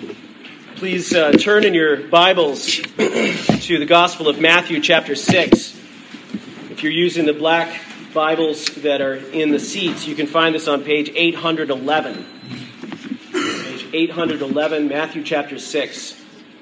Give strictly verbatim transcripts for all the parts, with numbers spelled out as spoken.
Please uh, turn in your Bibles to the Gospel of Matthew chapter six. If you're using the black Bibles that are in the seats, you can find this on page eight eleven. Page eight eleven, Matthew chapter six.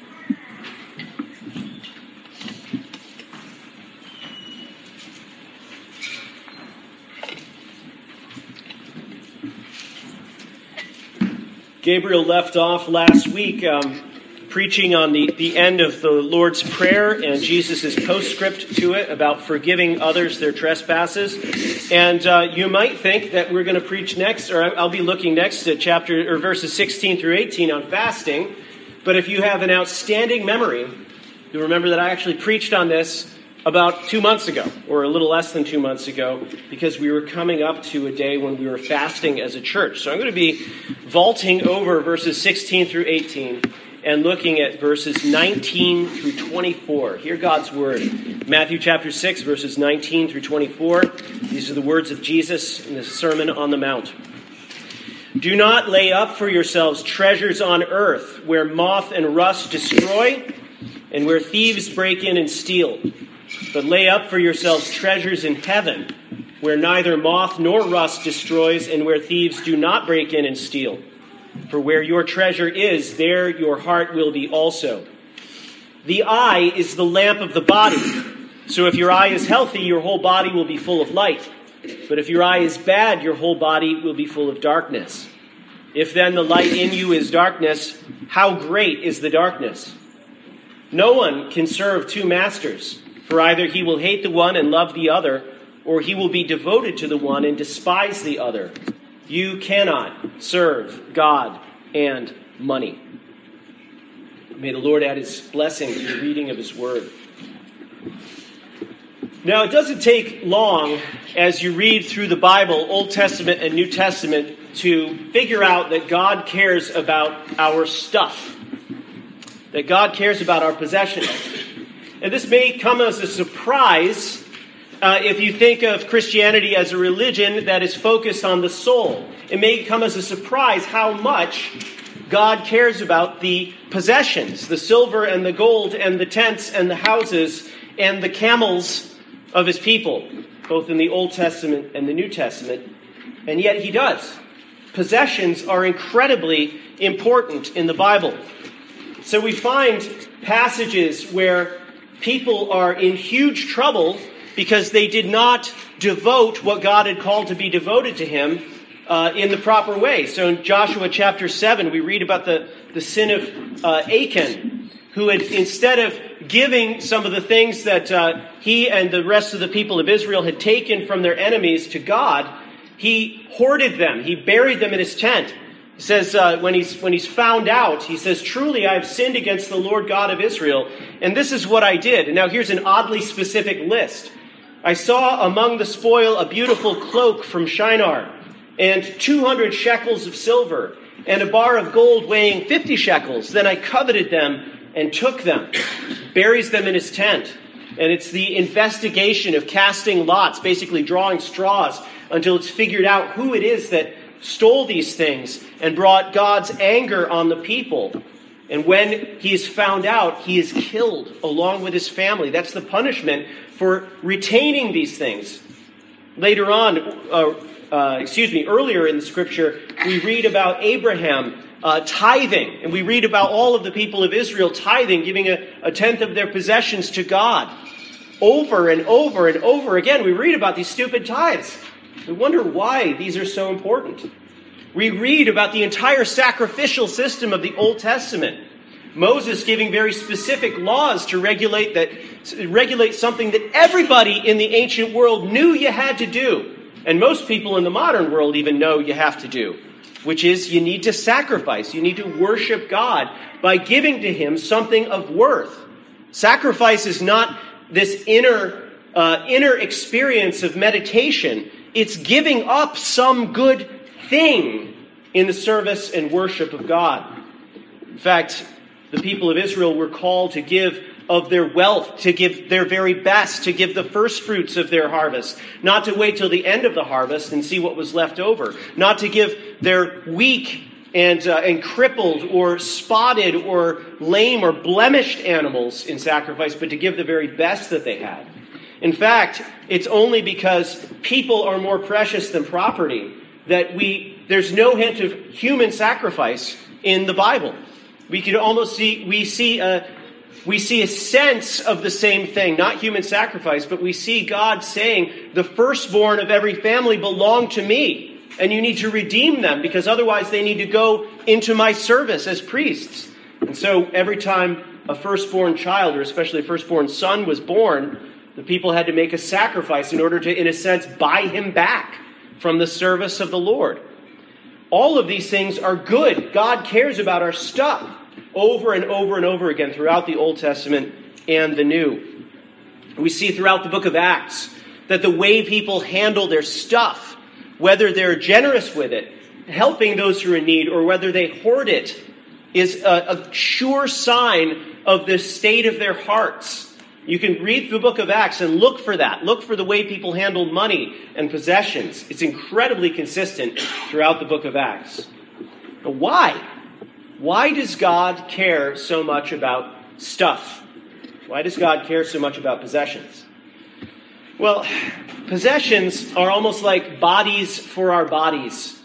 Gabriel left off last week um, preaching on the, the end of the Lord's Prayer and Jesus' postscript to it about forgiving others their trespasses. And uh, you might think that we're going to preach next, or I'll be looking next at chapter or verses sixteen through eighteen on fasting. But if you have an outstanding memory, you'll remember that I actually preached on this about two months ago, or a little less than two months ago, because we were coming up to a day when we were fasting as a church. So I'm going to be vaulting over verses sixteen through eighteen and looking at verses nineteen through twenty-four. Hear God's word. Matthew chapter six, verses nineteen through twenty-four. These are the words of Jesus in the Sermon on the Mount. Do not lay up for yourselves treasures on earth, where moth and rust destroy, and where thieves break in and steal. But lay up for yourselves treasures in heaven, where neither moth nor rust destroys, and where thieves do not break in and steal. For where your treasure is, there your heart will be also. The eye is the lamp of the body. So if your eye is healthy, your whole body will be full of light. But if your eye is bad, your whole body will be full of darkness. If then the light in you is darkness, how great is the darkness? No one can serve two masters. For either he will hate the one and love the other, or he will be devoted to the one and despise the other. You cannot serve God and money. May the Lord add his blessing to the reading of his word. Now, it doesn't take long as you read through the Bible, Old Testament and New Testament, to figure out that God cares about our stuff, that God cares about our possessions. And this may come as a surprise uh, if you think of Christianity as a religion that is focused on the soul. It may come as a surprise how much God cares about the possessions, the silver and the gold and the tents and the houses and the camels of his people, both in the Old Testament and the New Testament. And yet he does. Possessions are incredibly important in the Bible. So we find passages where people are in huge trouble because they did not devote what God had called to be devoted to him uh, in the proper way. So in Joshua chapter seven, we read about the, the sin of uh, Achan, who had, instead of giving some of the things that uh, he and the rest of the people of Israel had taken from their enemies to God, he hoarded them. He buried them in his tent. He says, uh, when he's when he's found out, he says, truly I have sinned against the Lord God of Israel, and this is what I did. And now here's an oddly specific list. I saw among the spoil a beautiful cloak from Shinar, and two hundred shekels of silver, and a bar of gold weighing fifty shekels. Then I coveted them and took them. Buries them in his tent. And it's the investigation of casting lots, basically drawing straws, until it's figured out who it is that stole these things and brought God's anger on the people. And when he is found out, he is killed along with his family. That's the punishment for retaining these things. Later on, uh, uh, excuse me, earlier in the scripture, we read about Abraham uh, tithing. And we read about all of the people of Israel tithing, giving a, a tenth of their possessions to God. Over and over and over again, we read about these stupid tithes. We wonder why these are so important. We read about the entire sacrificial system of the Old Testament. Moses giving very specific laws to regulate that, regulate something that everybody in the ancient world knew you had to do. And most people in the modern world even know you have to do. Which is you need to sacrifice. You need to worship God by giving to him something of worth. Sacrifice is not this inner, uh, inner experience of meditation. It's giving up some good thing in the service and worship of God. In fact, the people of Israel were called to give of their wealth, to give their very best, to give the first fruits of their harvest, not to wait till the end of the harvest and see what was left over, not to give their week and uh, and crippled or spotted or lame or blemished animals in sacrifice, but to give the very best that they had. In fact, it's only because people are more precious than property that we there's no hint of human sacrifice in the Bible. We could almost see we see a we see a sense of the same thing, not human sacrifice, but we see God saying, "The firstborn of every family belong to me. And you need to redeem them because otherwise they need to go into my service as priests." And so every time a firstborn child, or especially a firstborn son, was born, the people had to make a sacrifice in order to, in a sense, buy him back from the service of the Lord. All of these things are good. God cares about our stuff over and over and over again throughout the Old Testament and the New. We see throughout the book of Acts that the way people handle their stuff, whether they're generous with it, helping those who are in need, or whether they hoard it, is a, a sure sign of the state of their hearts. You can read the book of Acts and look for that. Look for the way people handle money and possessions. It's incredibly consistent throughout the book of Acts. But why? Why does God care so much about stuff? Why does God care so much about possessions? Well, possessions are almost like bodies for our bodies.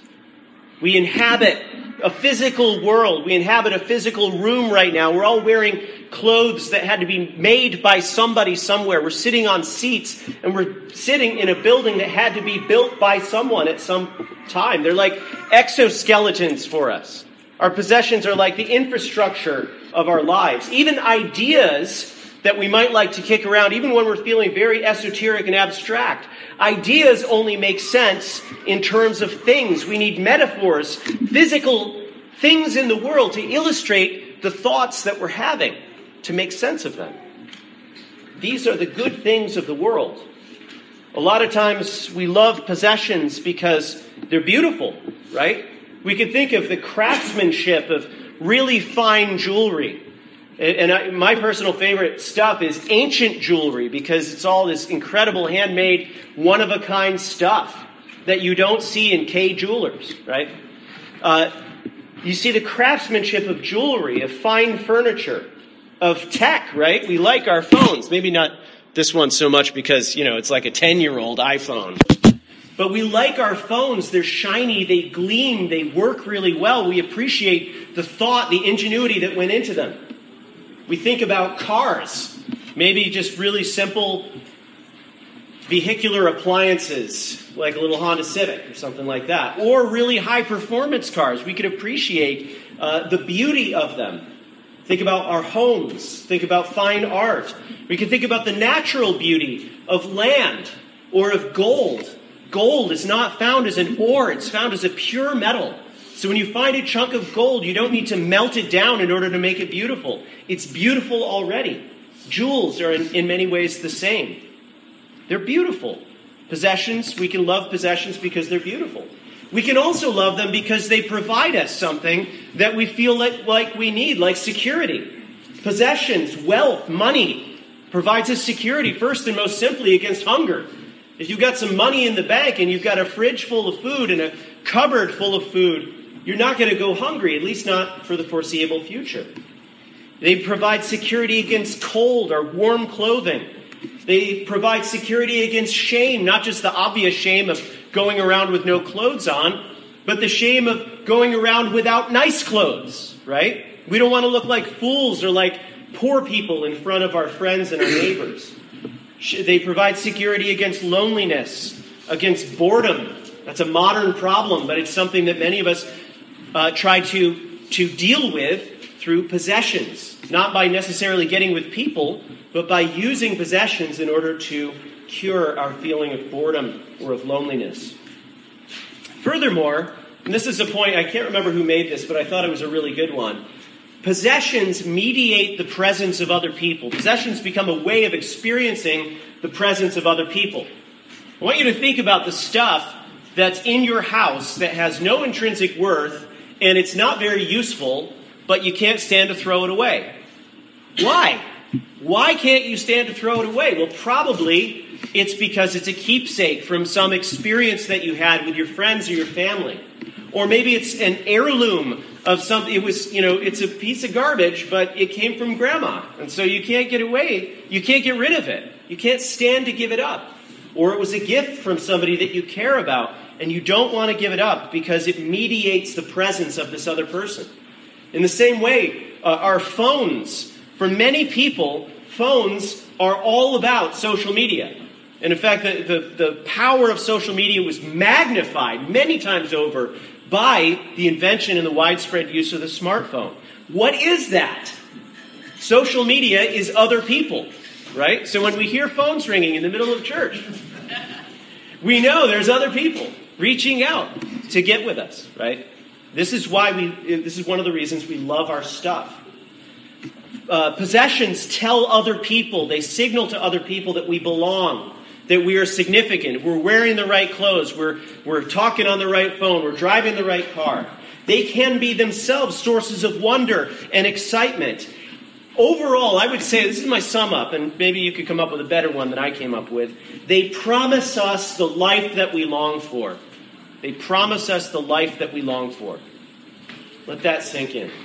We inhabit a physical world. We inhabit a physical room right now. We're all wearing clothes that had to be made by somebody somewhere. We're sitting on seats, and we're sitting in a building that had to be built by someone at some time. They're like exoskeletons for us. Our possessions are like the infrastructure of our lives. Even ideas that we might like to kick around, even when we're feeling very esoteric and abstract. Ideas only make sense in terms of things. We need metaphors, physical things in the world to illustrate the thoughts that we're having, to make sense of them. These are the good things of the world. A lot of times we love possessions because they're beautiful, right? We can think of the craftsmanship of really fine jewelry. And I, my personal favorite stuff is ancient jewelry because it's all this incredible handmade, one-of-a-kind stuff that you don't see in Kay Jewelers, right? Uh, you see the craftsmanship of jewelry, of fine furniture, of tech, right? We like our phones. Maybe not this one so much because, you know, it's like a ten-year-old iPhone. But we like our phones. They're shiny, they gleam, they work really well. We appreciate the thought, the ingenuity that went into them. We think about cars, maybe just really simple vehicular appliances, like a little Honda Civic or something like that, or really high-performance cars. We could appreciate uh, the beauty of them. Think about our homes. Think about fine art. We can think about the natural beauty of land or of gold. Gold is not found as an ore. It's found as a pure metal. So when you find a chunk of gold, you don't need to melt it down in order to make it beautiful. It's beautiful already. Jewels are in, in many ways the same. They're beautiful. Possessions, we can love possessions because they're beautiful. We can also love them because they provide us something that we feel like, like we need, like security. Possessions, wealth, money provides us security first and most simply against hunger. If you've got some money in the bank and you've got a fridge full of food and a cupboard full of food, you're not going to go hungry, at least not for the foreseeable future. They provide security against cold or warm clothing. They provide security against shame, not just the obvious shame of going around with no clothes on, but the shame of going around without nice clothes, right? We don't want to look like fools or like poor people in front of our friends and our neighbors. They provide security against loneliness, against boredom. That's a modern problem, but it's something that many of us uh, try to, to deal with through possessions. Not by necessarily getting with people, but by using possessions in order to cure our feeling of boredom or of loneliness. Furthermore, and this is a point, I can't remember who made this, but I thought it was a really good one. Possessions mediate the presence of other people. Possessions become a way of experiencing the presence of other people. I want you to think about the stuff that's in your house that has no intrinsic worth and it's not very useful, but you can't stand to throw it away. Why? Why can't you stand to throw it away? Well, probably it's because it's a keepsake from some experience that you had with your friends or your family. Or maybe it's an heirloom of some, it was, you know, it's a piece of garbage, but it came from grandma. And so you can't get away, you can't get rid of it. You can't stand to give it up. Or it was a gift from somebody that you care about, and you don't want to give it up because it mediates the presence of this other person. In the same way, uh, our phones, for many people, phones are all about social media. And in fact, the, the, the power of social media was magnified many times over by the invention and the widespread use of the smartphone. What is that? Social media is other people, right? So when we hear phones ringing in the middle of church, we know there's other people reaching out to get with us, right? This is why we, this is one of the reasons we love our stuff. Uh, possessions tell other people, they signal to other people that we belong, that we are significant, we're wearing the right clothes, we're, we're talking on the right phone, we're driving the right car. They can be themselves sources of wonder and excitement. Overall, I would say, this is my sum up, and maybe you could come up with a better one than I came up with. They promise us the life that we long for. They promise us the life that we long for. Let that sink in.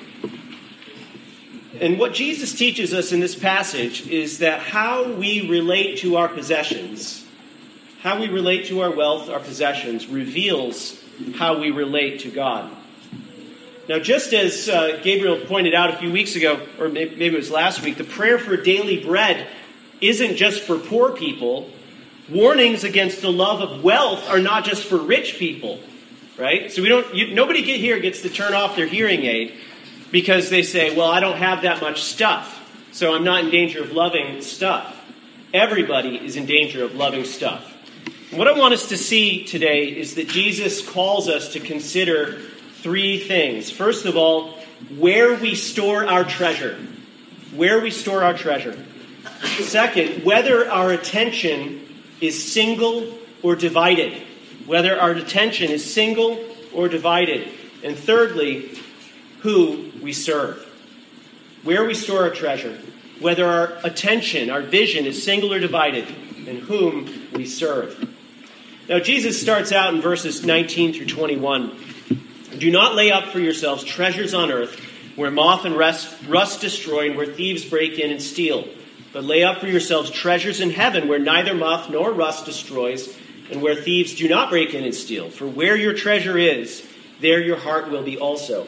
And what Jesus teaches us in this passage is that how we relate to our possessions, how we relate to our wealth, our possessions, reveals how we relate to God. Now, just as uh, Gabriel pointed out a few weeks ago, or maybe it was last week, the prayer for daily bread isn't just for poor people. Warnings against the love of wealth are not just for rich people, right? So we don't. You, nobody get here gets to turn off their hearing aid because they say, well, I don't have that much stuff, so I'm not in danger of loving stuff. Everybody is in danger of loving stuff. And what I want us to see today is that Jesus calls us to consider three things. First of all, where we store our treasure. Where we store our treasure. Second, whether our attention is single or divided. Whether our attention is single or divided. And thirdly, who we serve. Where we store our treasure. Whether our attention, our vision is single or divided. And whom we serve. Now, Jesus starts out in verses nineteen through twenty-one. Do not lay up for yourselves treasures on earth, where moth and rust, rust destroy, and where thieves break in and steal. But lay up for yourselves treasures in heaven, where neither moth nor rust destroys, and where thieves do not break in and steal. For where your treasure is, there your heart will be also.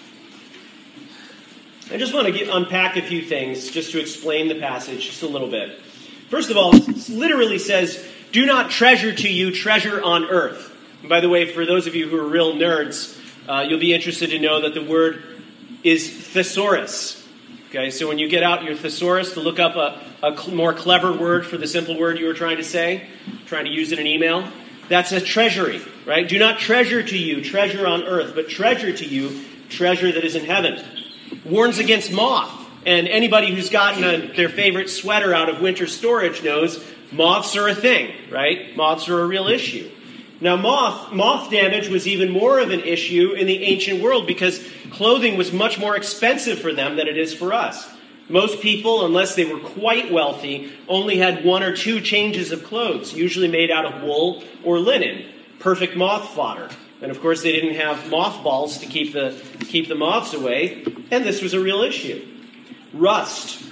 I just want to get, unpack a few things, just to explain the passage just a little bit. First of all, it literally says, do not treasure to you treasure on earth. And by the way, for those of you who are real nerds, Uh, you'll be interested to know that the word is thesaurus. Okay, so when you get out your thesaurus to look up a, a cl- more clever word for the simple word you were trying to say, trying to use it in email, that's a treasury, right? Do not treasure to you treasure on earth, but treasure to you treasure that is in heaven. Warns against moth. And anybody who's gotten a, their favorite sweater out of winter storage knows moths are a thing, right? Moths are a real issue. Now, moth, moth damage was even more of an issue in the ancient world because clothing was much more expensive for them than it is for us. Most people, unless they were quite wealthy, only had one or two changes of clothes, usually made out of wool or linen. Perfect moth fodder. And of course, they didn't have mothballs to keep the, keep the moths away, and this was a real issue. Rust.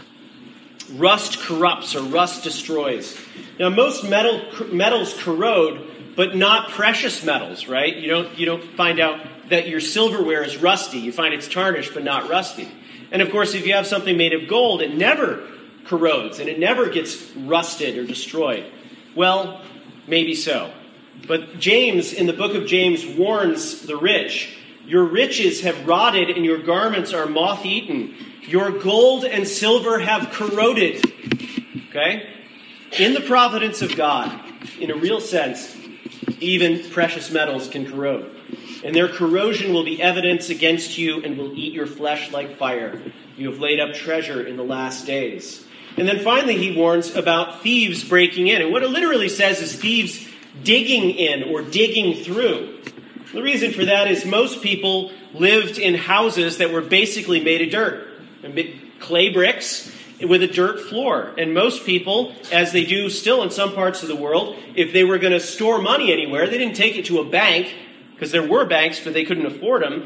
Rust corrupts or rust destroys. Now, most metal, metals corrode, but not precious metals, right? You don't you don't find out that your silverware is rusty. You find it's tarnished, but not rusty. And of course, if you have something made of gold, it never corrodes and it never gets rusted or destroyed. Well, maybe so. But James, in the book of James, warns the rich. Your riches have rotted and your garments are moth-eaten. Your gold and silver have corroded. Okay? In the providence of God, in a real sense, even precious metals can corrode. And their corrosion will be evidence against you and will eat your flesh like fire. You have laid up treasure in the last days. And then finally he warns about thieves breaking in. And what it literally says is thieves digging in or digging through. The reason for that is most people lived in houses that were basically made of dirt. Clay bricks with a dirt floor. And most people, as they do still in some parts of the world, if they were going to store money anywhere, they didn't take it to a bank, because there were banks, but they couldn't afford them.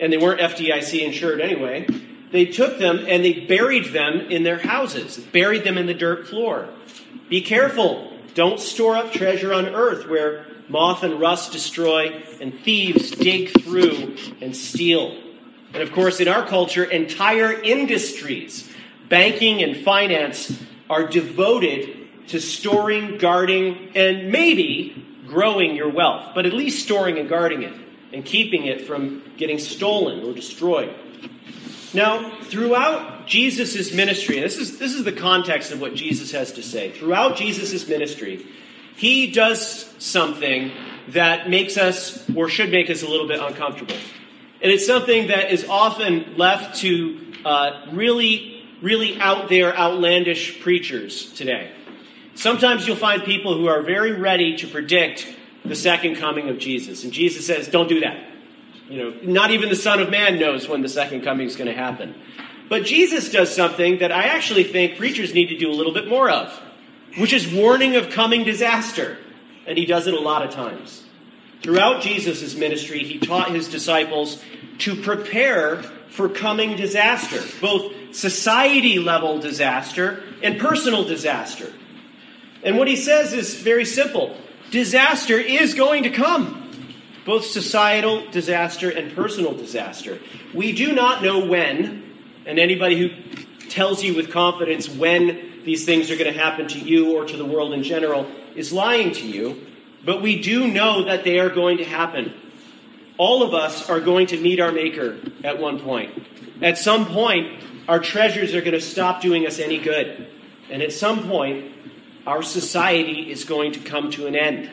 and they weren't F D I C insured anyway, they took them and they buried them in their houses, buried them in the dirt floor. Be careful. Don't store up treasure on earth where moth and rust destroy and thieves dig through and steal. And of course, in our culture, entire industries, banking and finance, are devoted to storing, guarding, and maybe growing your wealth, but at least storing and guarding it and keeping it from getting stolen or destroyed. Now, throughout Jesus' ministry, and this is, this is the context of what Jesus has to say. Throughout Jesus' ministry, he does something that makes us, or should make us, a little bit uncomfortable. And it's something that is often left to uh, really, really out there, outlandish preachers today. Sometimes you'll find people who are very ready to predict the second coming of Jesus. And Jesus says, don't do that. You know, not even the Son of Man knows when the second coming is going to happen. But Jesus does something that I actually think preachers need to do a little bit more of, which is warning of coming disaster. And he does it a lot of times. Throughout Jesus' ministry, he taught his disciples to prepare for coming disaster, both society-level disaster and personal disaster. And what he says is very simple. Disaster is going to come. Both societal disaster and personal disaster. We do not know when, and anybody who tells you with confidence when these things are going to happen to you or to the world in general is lying to you, but we do know that they are going to happen. All of us are going to meet our Maker at one point. At some point, our treasures are going to stop doing us any good. And at some point, our society is going to come to an end.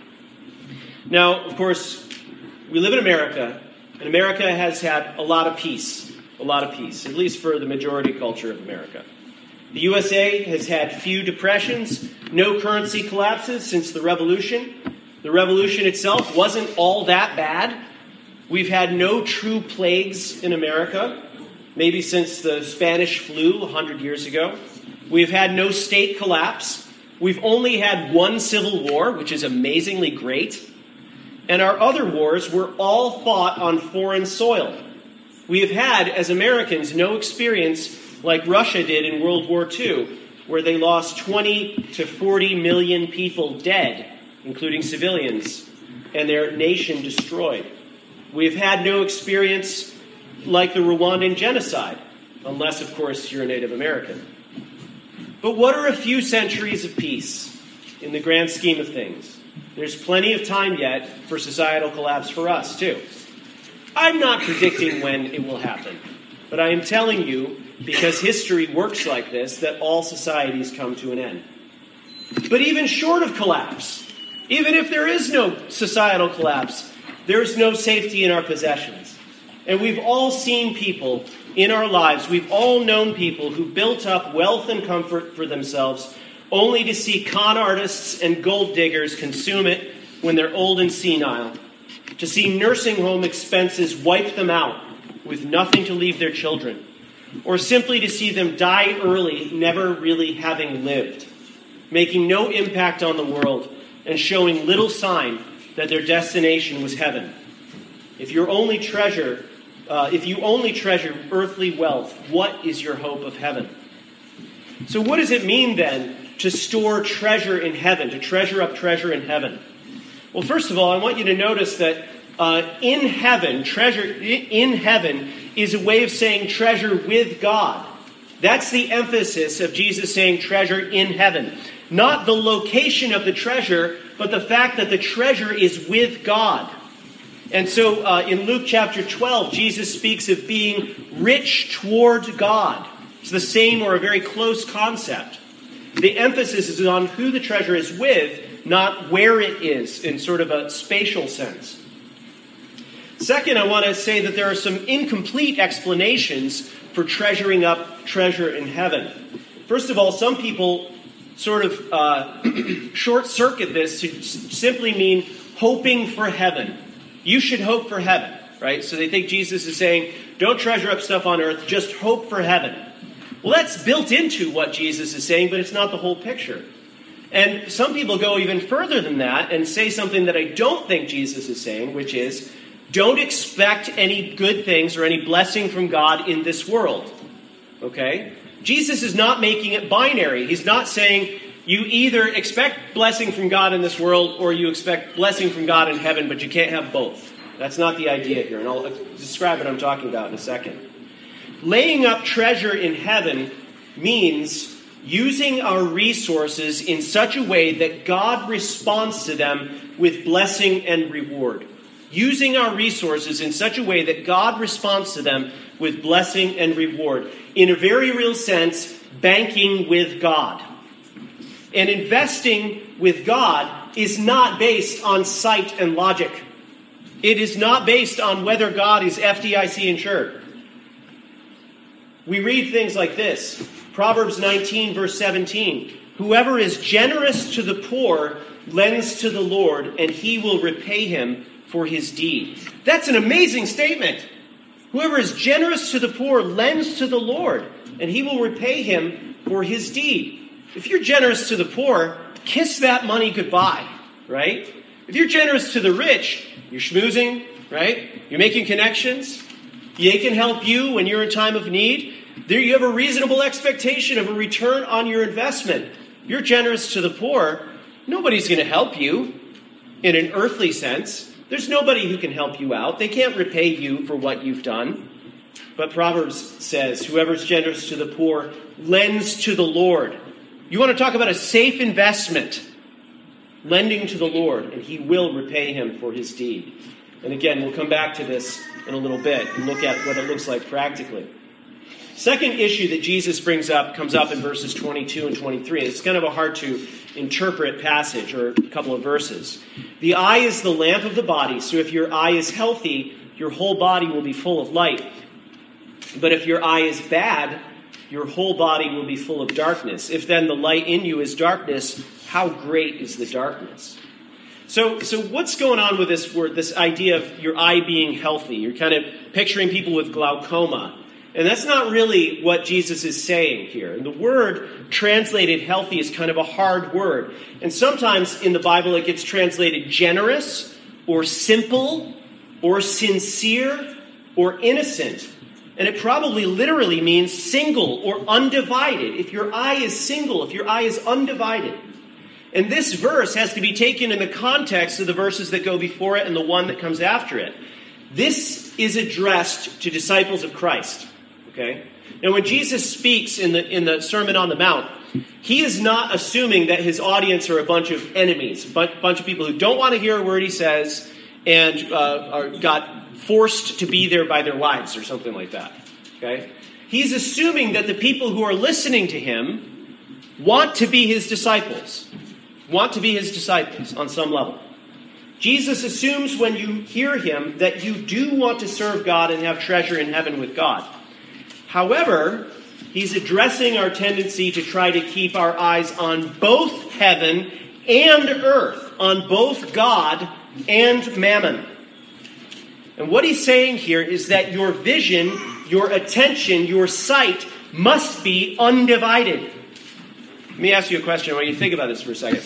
Now, of course, we live in America, and America has had a lot of peace, a lot of peace, at least for the majority culture of America. The U S A has had few depressions, no currency collapses since the Revolution. The Revolution itself wasn't all that bad. We've had no true plagues in America, maybe since the Spanish flu one hundred years ago. We've had no state collapse. We've only had one civil war, which is amazingly great. And our other wars were all fought on foreign soil. We have had, as Americans, no experience like Russia did in World War Two, where they lost twenty to forty million people dead, including civilians, and their nation destroyed. We have had no experience like the Rwandan genocide, unless, of course, you're a Native American. But what are a few centuries of peace in the grand scheme of things? There's plenty of time yet for societal collapse for us, too. I'm not predicting when it will happen, but I am telling you, because history works like this, that all societies come to an end. But even short of collapse, even if there is no societal collapse, there is no safety in our possessions. And we've all seen people in our lives, we've all known people who built up wealth and comfort for themselves only to see con artists and gold diggers consume it when they're old and senile, to see nursing home expenses wipe them out with nothing to leave their children, or simply to see them die early, never really having lived, making no impact on the world and showing little sign that their destination was heaven. If you only treasure, uh, if you only treasure earthly wealth, what is your hope of heaven? So what does it mean then to store treasure in heaven, to treasure up treasure in heaven? Well, first of all, I want you to notice that uh, in heaven, treasure in heaven is a way of saying treasure with God. That's the emphasis of Jesus saying treasure in heaven. Not the location of the treasure, but the fact that the treasure is with God. And so uh, in Luke chapter twelve, Jesus speaks of being rich toward God. It's the same or a very close concept. The emphasis is on who the treasure is with, not where it is in sort of a spatial sense. Second, I want to say that there are some incomplete explanations for treasuring up treasure in heaven. First of all, some people sort of uh, short-circuit this to simply mean hoping for heaven. You should hope for heaven, right? So they think Jesus is saying, don't treasure up stuff on earth, just hope for heaven. Well, that's built into what Jesus is saying, but it's not the whole picture. And some people go even further than that and say something that I don't think Jesus is saying, which is, Don't expect any good things or any blessing from God in this world. Okay? Jesus is not making it binary. He's not saying you either expect blessing from God in this world or you expect blessing from God in heaven, but you can't have both. That's not the idea here, and I'll describe what I'm talking about in a second. Laying up treasure in heaven means using our resources in such a way that God responds to them with blessing and reward. Using our resources in such a way that God responds to them with blessing and reward. In a very real sense, banking with God. And investing with God is not based on sight and logic. It is not based on whether God is F D I C insured. We read things like this. Proverbs nineteen, verse seventeen. Whoever is generous to the poor lends to the Lord, and he will repay him for his deed. That's an amazing statement. Whoever is generous to the poor lends to the Lord, and he will repay him for his deed. If you're generous to the poor, kiss that money goodbye, right? If you're generous to the rich, you're schmoozing, right? You're making connections. They can help you when you're in time of need. There you have a reasonable expectation of a return on your investment. If you're generous to the poor, nobody's going to help you in an earthly sense. There's nobody who can help you out. They can't repay you for what you've done. But Proverbs says, whoever's generous to the poor lends to the Lord. You want to talk about a safe investment? Lending to the Lord, and he will repay him for his deed. And again, we'll come back to this in a little bit and look at what it looks like practically. Second issue that Jesus brings up comes up in verses twenty-two and twenty-three. It's kind of a hard to interpret passage or a couple of verses. The eye is the lamp of the body, so if your eye is healthy, your whole body will be full of light. But if your eye is bad, your whole body will be full of darkness. If then the light in you is darkness, how great is the darkness? So, so what's going on with this word, this idea of your eye being healthy? You're kind of picturing people with glaucoma. And that's not really what Jesus is saying here. And the word translated healthy is kind of a hard word. And sometimes in the Bible it gets translated generous or simple or sincere or innocent. And it probably literally means single or undivided. If your eye is single, if your eye is undivided. And this verse has to be taken in the context of the verses that go before it and the one that comes after it. This is addressed to disciples of Christ. Okay? Now when Jesus speaks in the in the Sermon on the Mount, he is not assuming that his audience are a bunch of enemies, a bunch of people who don't want to hear a word he says and uh, are, got forced to be there by their wives or something like that. Okay? He's assuming that the people who are listening to him want to be his disciples, want to be his disciples on some level. Jesus assumes when you hear him that you do want to serve God and have treasure in heaven with God. However, he's addressing our tendency to try to keep our eyes on both heaven and earth, on both God and mammon. And what he's saying here is that your vision, your attention, your sight must be undivided. Let me ask you a question. I want you to think about this for a second.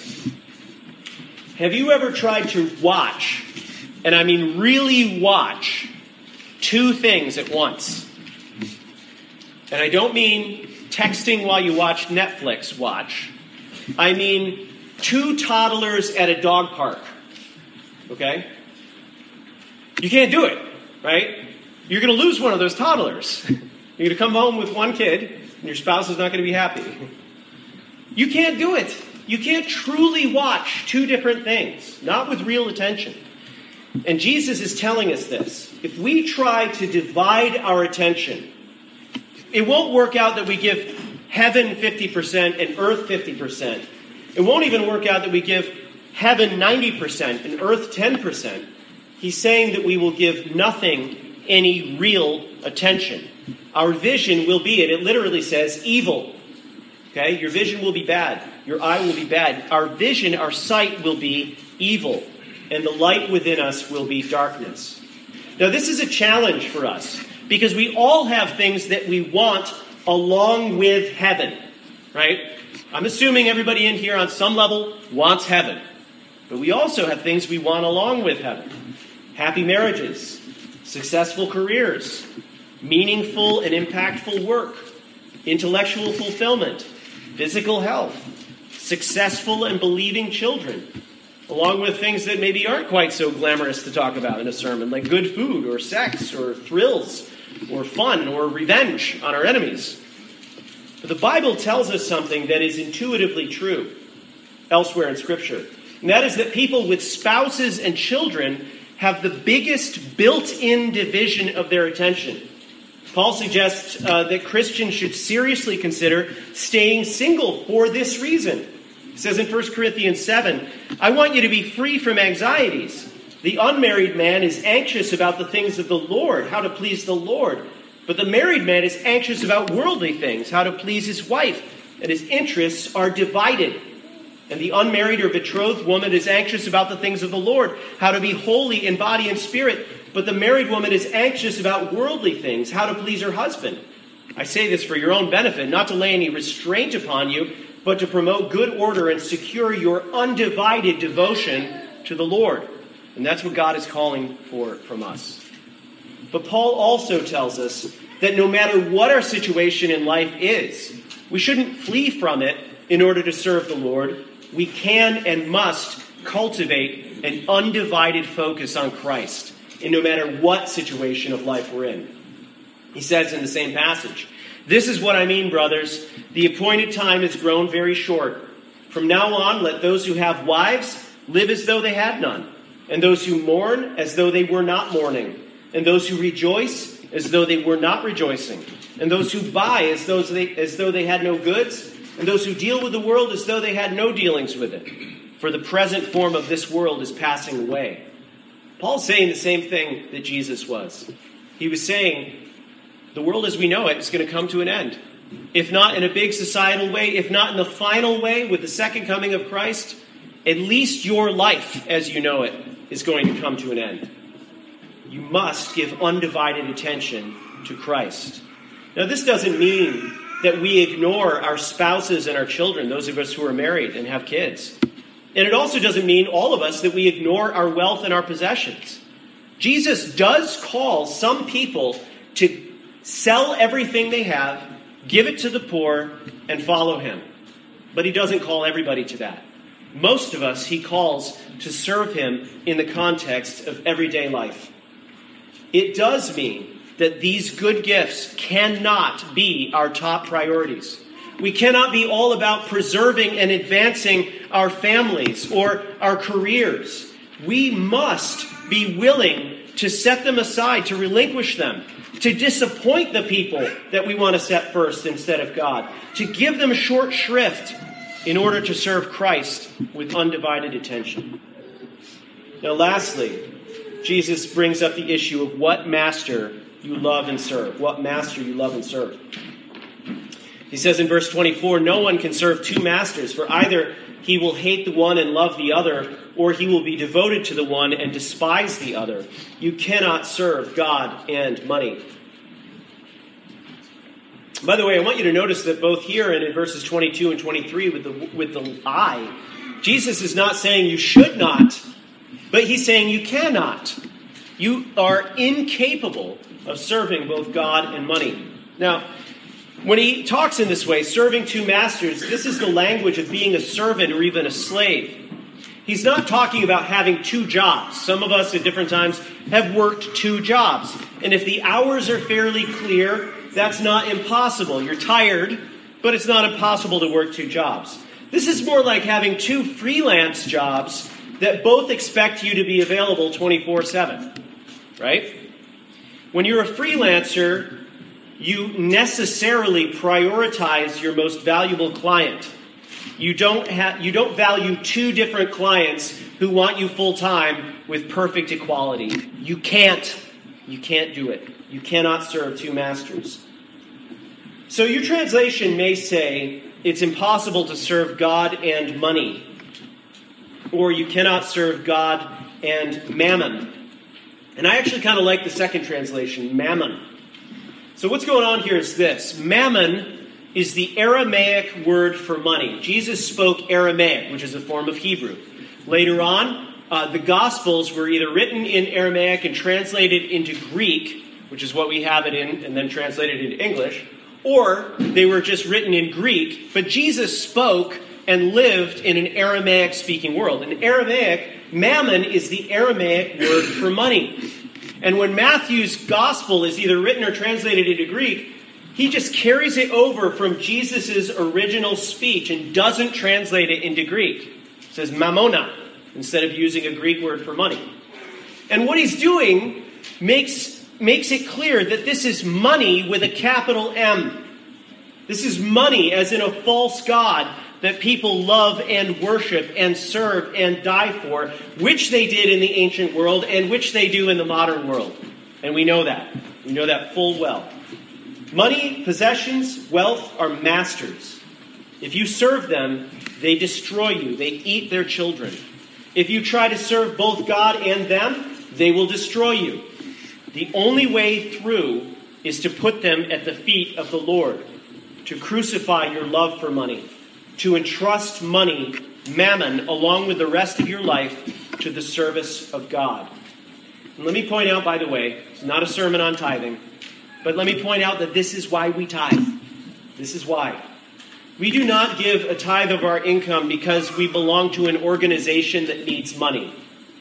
Have you ever tried to watch, and I mean really watch, two things at once? And I don't mean texting while you watch Netflix watch. I mean two toddlers at a dog park. Okay? You can't do it, right? You're going to lose one of those toddlers. You're going to come home with one kid, and your spouse is not going to be happy. You can't do it. You can't truly watch two different things, not with real attention. And Jesus is telling us this. If we try to divide our attention, it won't work out that we give heaven fifty percent and earth fifty percent. It won't even work out that we give heaven ninety percent and earth ten percent. He's saying that we will give nothing any real attention. Our vision will be, and it literally says, evil. Okay? Your vision will be bad. Your eye will be bad. Our vision, our sight will be evil. And the light within us will be darkness. Now, this is a challenge for us, because we all have things that we want along with heaven. Right? I'm assuming everybody in here on some level wants heaven. But we also have things we want along with heaven. happy marriages, successful careers, meaningful and impactful work, intellectual fulfillment, physical health, successful and believing children, along with things that maybe aren't quite so glamorous to talk about in a sermon, like good food or sex or thrills or fun or revenge on our enemies. But the Bible tells us something that is intuitively true elsewhere in Scripture. And that is that people with spouses and children have the biggest built-in division of their attention. Paul suggests uh, that Christians should seriously consider staying single for this reason. He says in First Corinthians seven, I want you to be free from anxieties. The unmarried man is anxious about the things of the Lord, how to please the Lord. But the married man is anxious about worldly things, how to please his wife, and his interests are divided. And the unmarried or betrothed woman is anxious about the things of the Lord, how to be holy in body and spirit. But the married woman is anxious about worldly things, how to please her husband. I say this for your own benefit, not to lay any restraint upon you, but to promote good order and secure your undivided devotion to the Lord. And that's what God is calling for from us. But Paul also tells us that no matter what our situation in life is, we shouldn't flee from it in order to serve the Lord. We can and must cultivate an undivided focus on Christ in no matter what situation of life we're in. He says in the same passage, this is what I mean, brothers. The appointed time has grown very short. From now on, let those who have wives live as though they had none, and those who mourn as though they were not mourning, and those who rejoice as though they were not rejoicing, and those who buy as though they, as though they had no goods, and those who deal with the world as though they had no dealings with it. For the present form of this world is passing away. Paul's saying the same thing that Jesus was. He was saying, the world as we know it is going to come to an end. If not in a big societal way, if not in the final way with the second coming of Christ, at least your life as you know it is going to come to an end. You must give undivided attention to Christ. Now, this doesn't mean that we ignore our spouses and our children, those of us who are married and have kids. And it also doesn't mean, all of us, that we ignore our wealth and our possessions. Jesus does call some people to sell everything they have, give it to the poor, and follow him. But he doesn't call everybody to that. Most of us, he calls to serve him in the context of everyday life. It does mean that these good gifts cannot be our top priorities. We cannot be all about preserving and advancing our families or our careers. We must be willing to set them aside, to relinquish them, to disappoint the people that we want to set first instead of God, to give them short shrift in order to serve Christ with undivided attention. Now, lastly, Jesus brings up the issue of what master you love and serve. What master you love and serve. He says in verse twenty-four, no one can serve two masters, for either he will hate the one and love the other, or he will be devoted to the one and despise the other. You cannot serve God and money. By the way, I want you to notice that both here and in verses twenty-two and twenty-three with the, with the I, Jesus is not saying you should not, but he's saying you cannot. You are incapable of serving both God and money. Now, when he talks in this way, serving two masters, this is the language of being a servant or even a slave. He's not talking about having two jobs. Some of us at different times have worked two jobs. And if the hours are fairly clear, that's not impossible. You're tired, but it's not impossible to work two jobs. This is more like having two freelance jobs that both expect you to be available twenty-four seven, right? When you're a freelancer, you necessarily prioritize your most valuable client. You don't have, you don't value two different clients who want you full time with perfect equality. You can't. You can't do it. You cannot serve two masters. So your translation may say it's impossible to serve God and money, or you cannot serve God and mammon. And I actually kind of like the second translation, mammon. So what's going on here is this. Mammon is the Aramaic word for money. Jesus spoke Aramaic, which is a form of Hebrew. Later on, uh, the Gospels were either written in Aramaic and translated into Greek, which is what we have it in, and then translated into English, or they were just written in Greek, but Jesus spoke and lived in an Aramaic-speaking world. In Aramaic, mammon is the Aramaic word for money. And when Matthew's gospel is either written or translated into Greek, he just carries it over from Jesus' original speech and doesn't translate it into Greek. It says mammona instead of using a Greek word for money. And what he's doing makes, makes it clear that this is money with a capital M. This is money as in a false god that people love and worship and serve and die for, which they did in the ancient world and which they do in the modern world. And we know that. We know that full well. Money, possessions, wealth are masters. If you serve them, they destroy you. They eat their children. If you try to serve both God and them, they will destroy you. The only way through is to put them at the feet of the Lord, to crucify your love for money, to entrust money, mammon, along with the rest of your life to the service of God. And let me point out, by the way, it's not a sermon on tithing, but let me point out that this is why we tithe. This is why. We do not give a tithe of our income because we belong to an organization that needs money.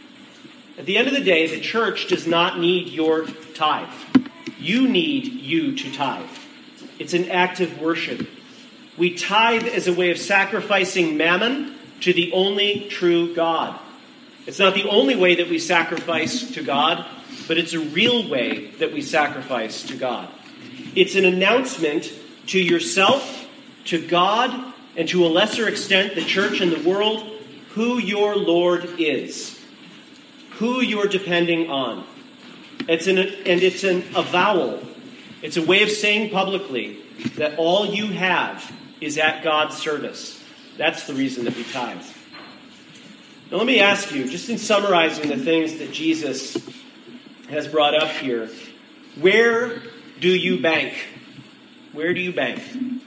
At the end of the day, the church does not need your tithe. You need you to tithe. It's an act of worship. We tithe as a way of sacrificing mammon to the only true God. It's not the only way that we sacrifice to God, but it's a real way that we sacrifice to God. It's an announcement to yourself, to God, and to a lesser extent the church and the world, who your Lord is, who you're depending on. It's an, and it's an avowal. It's a way of saying publicly that all you have is at God's service. That's the reason that we tithe. Now let me ask you, just in summarizing the things that Jesus has brought up here, where do you bank? Where do you bank?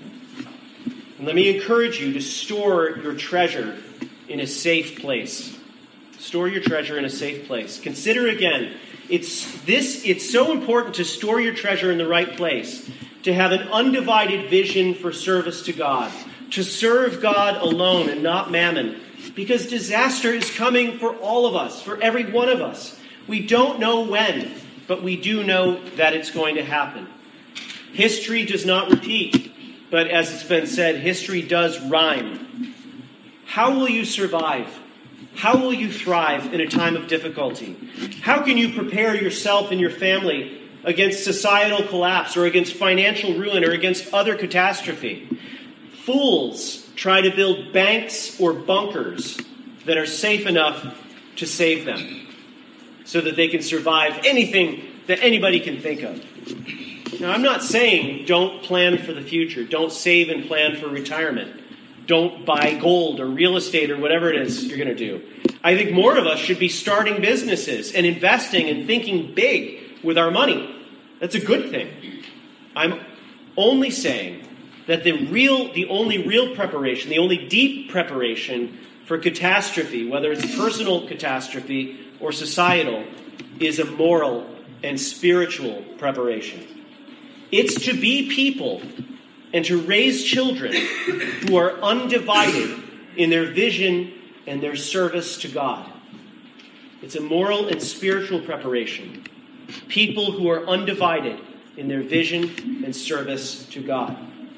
And let me encourage you to store your treasure in a safe place. Store your treasure in a safe place. Consider again, it's this. It's so important to store your treasure in the right place, to have an undivided vision for service to God, to serve God alone and not mammon, because disaster is coming for all of us, for every one of us. We don't know when, but we do know that it's going to happen. History does not repeat, but as it's been said, history does rhyme. How will you survive? How will you thrive in a time of difficulty? How can you prepare yourself and your family against societal collapse or against financial ruin or against other catastrophe? Fools try to build banks or bunkers that are safe enough to save them so that they can survive anything that anybody can think of. Now, I'm not saying don't plan for the future. Don't save and plan for retirement. Don't buy gold or real estate or whatever it is you're going to do. I think more of us should be starting businesses and investing and thinking big with our money. That's a good thing. I'm only saying that the real, the only real preparation, the only deep preparation for catastrophe, whether it's personal catastrophe or societal, is a moral and spiritual preparation. It's to be people and to raise children who are undivided in their vision and their service to God. It's a moral and spiritual preparation. People who are undivided in their vision and service to God.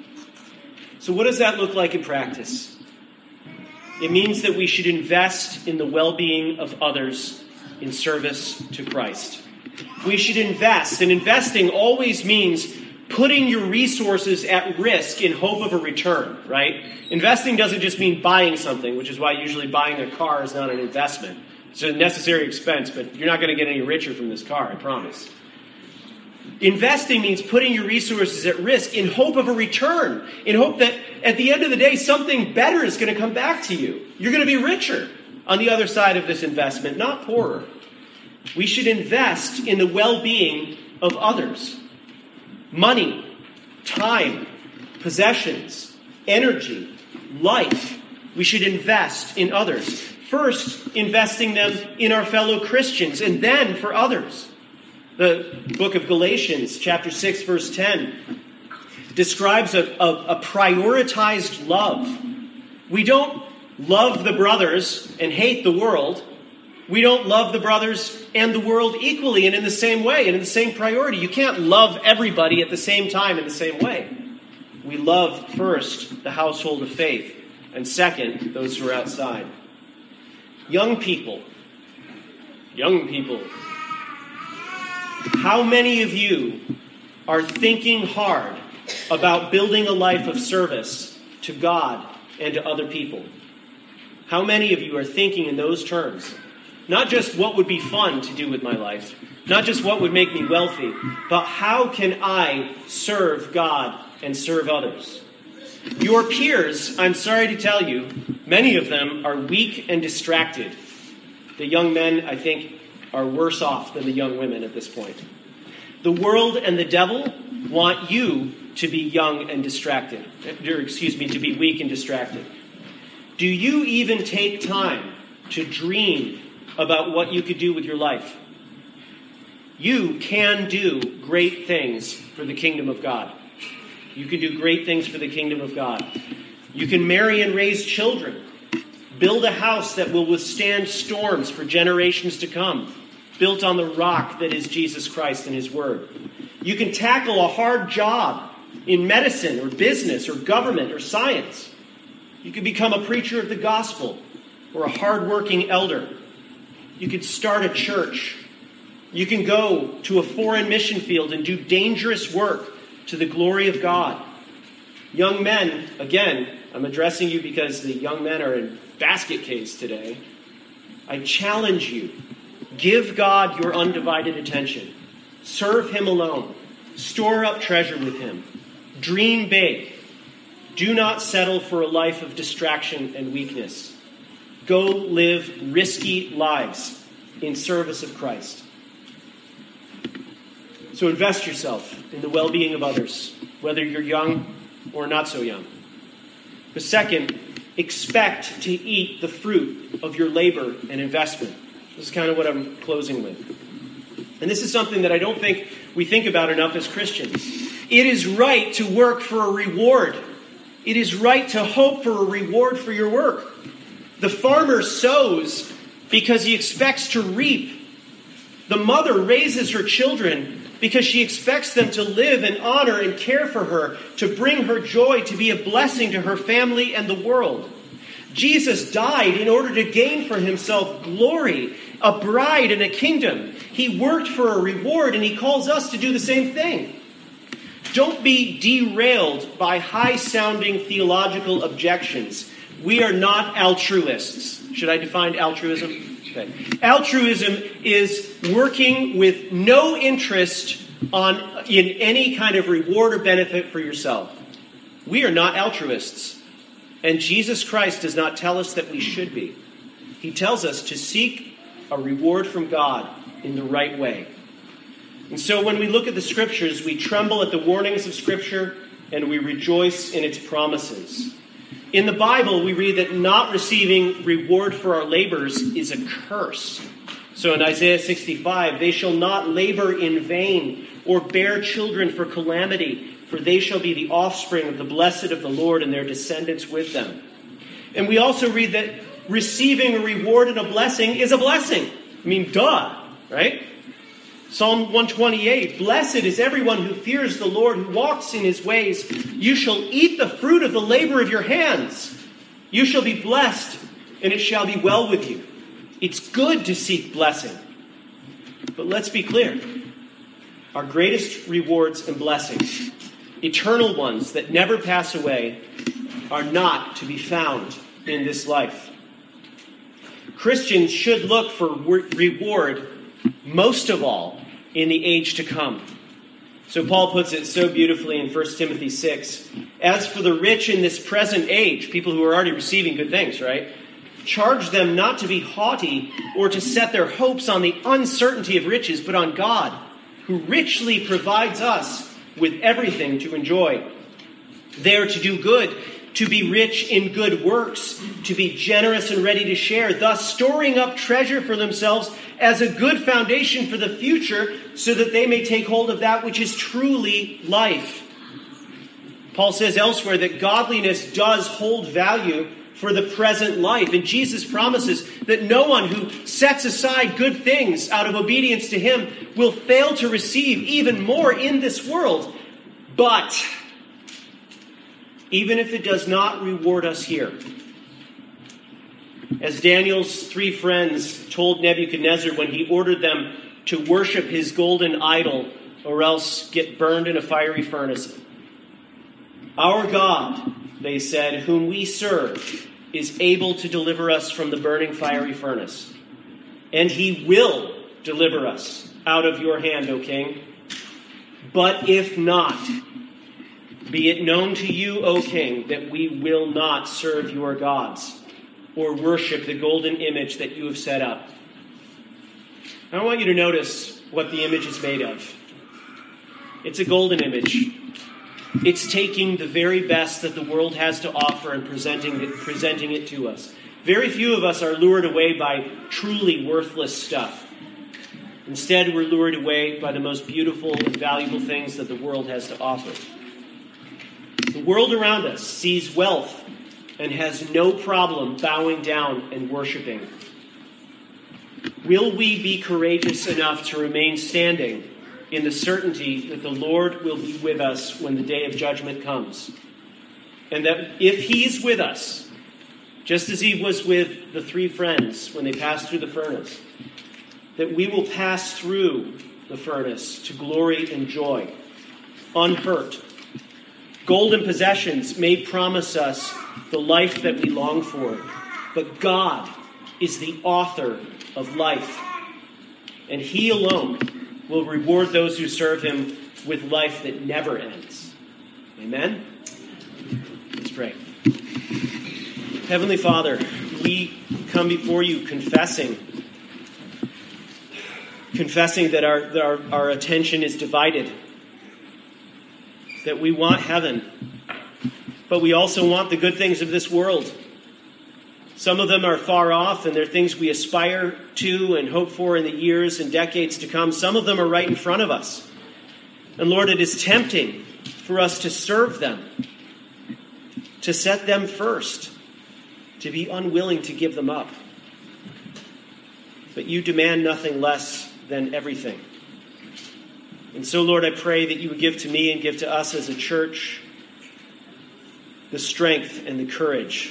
So what does that look like in practice? It means that we should invest in the well-being of others in service to Christ. We should invest, and investing always means putting your resources at risk in hope of a return, right? Investing doesn't just mean buying something, which is why usually buying a car is not an investment. It's a necessary expense, but you're not going to get any richer from this car, I promise. Investing means putting your resources at risk in hope of a return, in hope that at the end of the day, something better is going to come back to you. You're going to be richer on the other side of this investment, not poorer. We should invest in the well-being of others. Money, time, possessions, energy, life. We should invest in others. First, investing them in our fellow Christians, and then for others. The book of Galatians, chapter six, verse ten, describes a, a, a prioritized love. We don't love the brothers and hate the world. We don't love the brothers and the world equally and in the same way and in the same priority. You can't love everybody at the same time in the same way. We love first the household of faith, and second, those who are outside. Young people, young people, how many of you are thinking hard about building a life of service to God and to other people? How many of you are thinking in those terms? Not just what would be fun to do with my life, not just what would make me wealthy, but how can I serve God and serve others? Your peers, I'm sorry to tell you, many of them are weak and distracted. The young men, I think, are worse off than the young women at this point. The world and the devil want you to be young and distracted, or excuse me, to be weak and distracted. Do you even take time to dream about what you could do with your life? You can do great things for the kingdom of God. You can do great things for the kingdom of God. You can marry and raise children. Build a house that will withstand storms for generations to come, built on the rock that is Jesus Christ and his word. You can tackle a hard job in medicine or business or government or science. You can become a preacher of the gospel or a hardworking elder. You can start a church. You can go to a foreign mission field and do dangerous work to the glory of God. Young men, again, I'm addressing you because the young men are in basket case today. I challenge you, give God your undivided attention. Serve him alone. Store up treasure with him. Dream big. Do not settle for a life of distraction and weakness. Go live risky lives in service of Christ. So invest yourself in the well-being of others, whether you're young or not so young. The second, expect to eat the fruit of your labor and investment. This is kind of what I'm closing with. And this is something that I don't think we think about enough as Christians. It is right to work for a reward. It is right to hope for a reward for your work. The farmer sows because he expects to reap. The mother raises her children because she expects them to live and honor and care for her, to bring her joy, to be a blessing to her family and the world. Jesus died in order to gain for himself glory, a bride and a kingdom. He worked for a reward, and he calls us to do the same thing. Don't be derailed by high-sounding theological objections. We are not altruists. Should I define altruism? Okay. Altruism is working with no interest on in any kind of reward or benefit for yourself. We are not altruists. And Jesus Christ does not tell us that we should be. He tells us to seek a reward from God in the right way. And so when we look at the Scriptures, we tremble at the warnings of Scripture and we rejoice in its promises. In the Bible, we read that not receiving reward for our labors is a curse. So in Isaiah sixty-five, they shall not labor in vain or bear children for calamity, for they shall be the offspring of the blessed of the Lord and their descendants with them. And we also read that receiving a reward and a blessing is a blessing. I mean, duh, right? Psalm one twenty-eight, blessed is everyone who fears the Lord, who walks in his ways. You shall eat the fruit of the labor of your hands. You shall be blessed, and it shall be well with you. It's good to seek blessing. But let's be clear. Our greatest rewards and blessings, eternal ones that never pass away, are not to be found in this life. Christians should look for reward most of all in the age to come. So Paul puts it so beautifully in First Timothy six. As for the rich in this present age, people who are already receiving good things, right? Charge them not to be haughty or to set their hopes on the uncertainty of riches, but on God, who richly provides us with everything to enjoy. They are to do good, to be rich in good works, to be generous and ready to share, thus storing up treasure for themselves as a good foundation for the future, so that they may take hold of that which is truly life. Paul says elsewhere that godliness does hold value for the present life. And Jesus promises that no one who sets aside good things out of obedience to him will fail to receive even more in this world. But even if it does not reward us here, as Daniel's three friends told Nebuchadnezzar when he ordered them to worship his golden idol or else get burned in a fiery furnace, our God, they said, whom we serve, is able to deliver us from the burning fiery furnace. And he will deliver us out of your hand, O king. But if not, be it known to you, O king, that we will not serve your gods or worship the golden image that you have set up. I want you to notice what the image is made of. It's a golden image. It's taking the very best that the world has to offer and presenting it, presenting it to us. Very few of us are lured away by truly worthless stuff. Instead, we're lured away by the most beautiful and valuable things that the world has to offer. The world around us sees wealth and has no problem bowing down and worshiping. Will we be courageous enough to remain standing in the certainty that the Lord will be with us when the day of judgment comes? And that if he's with us, just as he was with the three friends when they passed through the furnace, that we will pass through the furnace to glory and joy, unhurt. Golden possessions may promise us the life that we long for, but God is the author of life, and he alone will reward those who serve him with life that never ends. Amen? Let's pray. Heavenly Father, we come before you confessing, confessing that our, that our, our attention is divided, that we want heaven, but we also want the good things of this world. Some of them are far off, and they're things we aspire to and hope for in the years and decades to come. Some of them are right in front of us. And Lord, it is tempting for us to serve them, to set them first, to be unwilling to give them up. But you demand nothing less than everything. And so, Lord, I pray that you would give to me and give to us as a church the strength and the courage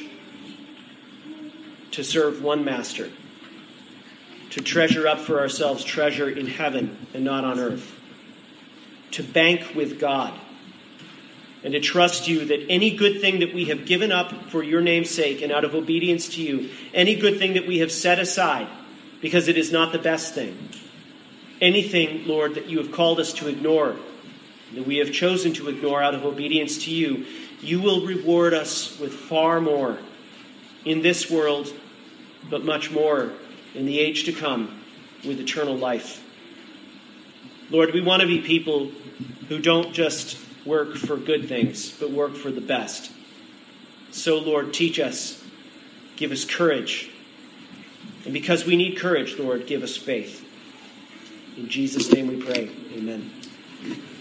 to serve one master, to treasure up for ourselves treasure in heaven and not on earth, to bank with God, and to trust you that any good thing that we have given up for your name's sake and out of obedience to you, any good thing that we have set aside because it is not the best thing, anything, Lord, that you have called us to ignore, that we have chosen to ignore out of obedience to you, you will reward us with far more in this world, but much more in the age to come with eternal life. Lord, we want to be people who don't just work for good things, but work for the best. So, Lord, teach us, give us courage. And because we need courage, Lord, give us faith. In Jesus' name we pray. Amen.